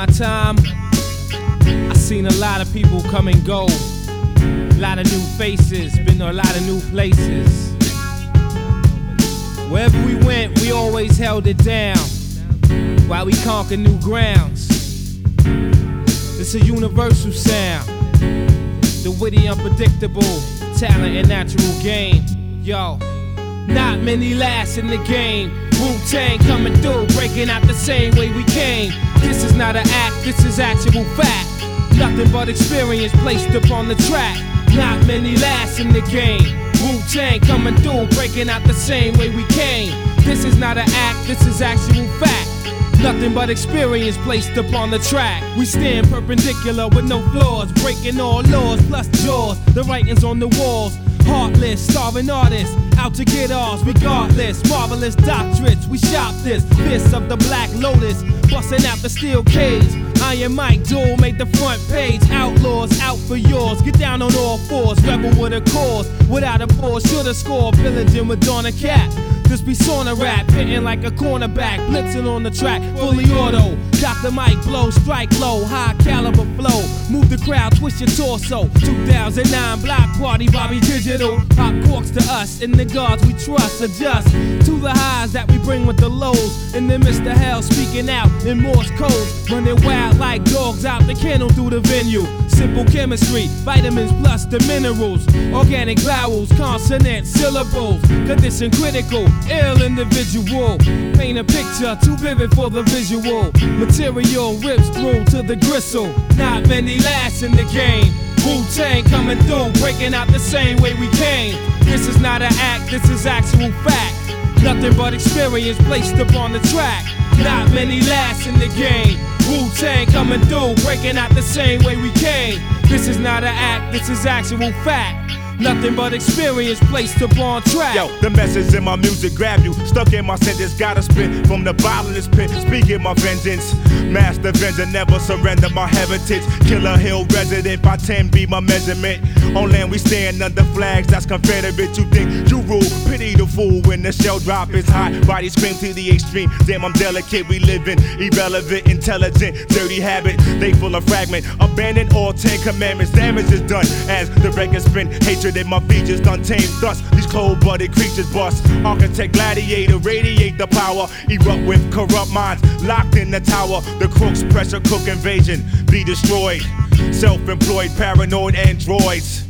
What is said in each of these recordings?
my time, I seen a lot of people come and go. A lot of new faces, been to a lot of new places. Wherever we went, we always held it down while we conquer new grounds. It's a universal sound, the witty, unpredictable, talent and natural game. Yo, not many last in the game. Wu-Tang coming through, breaking out the same way we came. This is not an act, this is actual fact. Nothing but experience placed upon the track. Not many last in the game. Wu-Tang coming through, breaking out the same way we came. This is not an act, this is actual fact. Nothing but experience placed upon the track. We stand perpendicular with no flaws, breaking all laws plus jaws. The writings on the walls, heartless, starving artists, out to get ours regardless. Marvelous doctorates, we shop this. Fist of the Black Lotus, busting out the steel cage. Iron Mike Duel made the front page. Outlaws out for yours, get down on all fours. Rebel with a cause, without a pause, shoulda scored. Pillaging with Donna Cat. This be sauna rap, hitting like a cornerback, blitzing on the track, fully auto. Got the mic, blow, strike low, high caliber flow. Move the crowd, twist your torso. 2009 block party, Bobby Digital. Pop corks to us, and the gods we trust. Adjust to the highs that we bring with the lows. In the midst of hell, speaking out in Morse code. Running wild like dogs out the kennel through the venue. Simple chemistry, vitamins plus the minerals. Organic vowels, consonants, syllables. Condition critical, ill individual. Paint a picture too vivid for the visual. Material rips through to the gristle. Not many last in the game. Wu-Tang coming through, breaking out the same way we came. This is not an act, this is actual fact. Nothing but experience placed upon the track. Not many last in the game. Wu-Tang coming through, breaking out the same way we came. This is not an act, this is actual fact. Nothing but experience placed upon track. Yo, the message in my music grab you. Stuck in my sentence, gotta spit from the bottomless pit. Speaking my vengeance. Master Avenger, never surrender my heritage. Killer Hill resident, by 10 be my measurement. On land we stand under flags that's Confederate. You think you rule, pity the fool when the shell drop is hot. Body scream to the extreme. Damn, I'm delicate, we living irrelevant, intelligent, dirty habit. They full of fragment, abandon all 10 commandments. Damage is done as the record spin. Hatred in my features done tamed thus. These cold-blooded creatures bust. Architect, gladiator, radiate the power. Erupt with corrupt minds, locked in the tower. The crooks, pressure cook invasion, be destroyed. Self-employed, paranoid androids.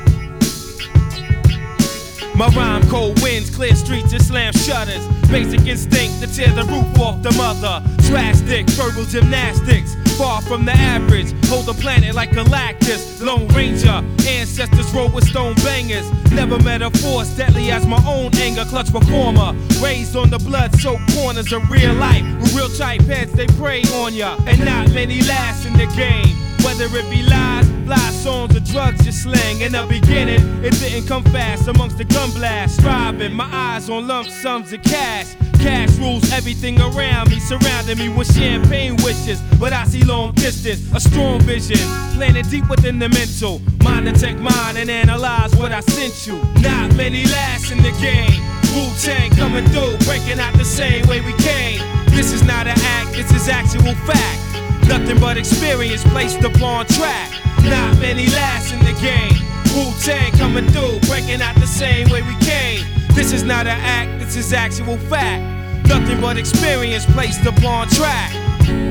My rhyme cold winds, clear streets and slam shutters. Basic instinct to tear the roof off the mother. Drastic, verbal gymnastics, far from the average. Hold the planet like Galactus. Lone Ranger, ancestors roll with stone bangers. Never met a force deadly as my own anger. Clutch performer, raised on the blood-soaked corners of real life. With real type heads, they prey on ya. And not many last in the game. Whether it be lies, fly songs, or drugs you sling. In the beginning, it didn't come fast amongst the gun blast. Striving, my eyes on lump sums of cash. Cash rules everything around me, surrounding me with champagne wishes. But I see long distance, a strong vision, planted deep within the mental. Mind to take mine and analyze what I sent you. Not many last in the game. Wu-Tang coming through, breaking out the same way we came. This is not an act, this is actual fact. Nothing but experience placed upon track. Not many last in the game. Wu-Tang coming through, breaking out the same way we came. This is not an act, this is actual fact. Nothing but experience placed upon track.